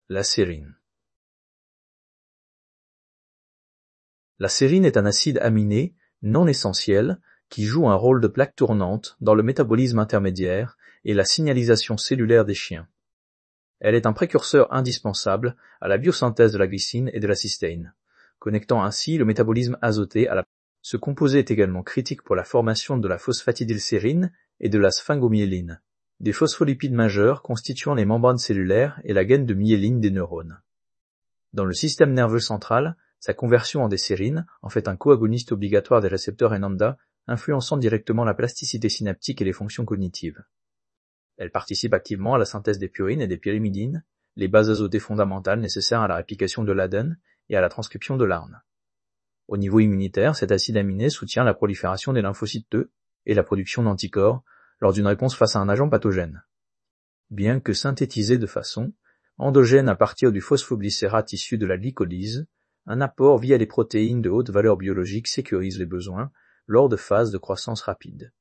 La sérine. La sérine est un acide aminé non essentiel qui joue un rôle de plaque tournante dans le métabolisme intermédiaire et la signalisation cellulaire des chiens. Elle est un précurseur indispensable à la biosynthèse de la glycine et de la cystéine, connectant ainsi le métabolisme azoté à la. Ce composé est également critique pour la formation de la phosphatidylsérine et de la sphingomyéline, des phospholipides majeurs constituant les membranes cellulaires et la gaine de myéline des neurones. Dans le système nerveux central, sa conversion en des sérines en fait un coagoniste obligatoire des récepteurs NMDA, influençant directement la plasticité synaptique et les fonctions cognitives. Elle participe activement à la synthèse des purines et des pyrimidines, les bases azotées fondamentales nécessaires à la réplication de l'ADN et à la transcription de l'ARN. Au niveau immunitaire, cet acide aminé soutient la prolifération des lymphocytes T et la production d'anticorps lors d'une réponse face à un agent pathogène. Bien que synthétisé de façon endogène à partir du phosphoglycérate issu de la glycolyse, un apport via les protéines de haute valeur biologique sécurise les besoins lors de phases de croissance rapide.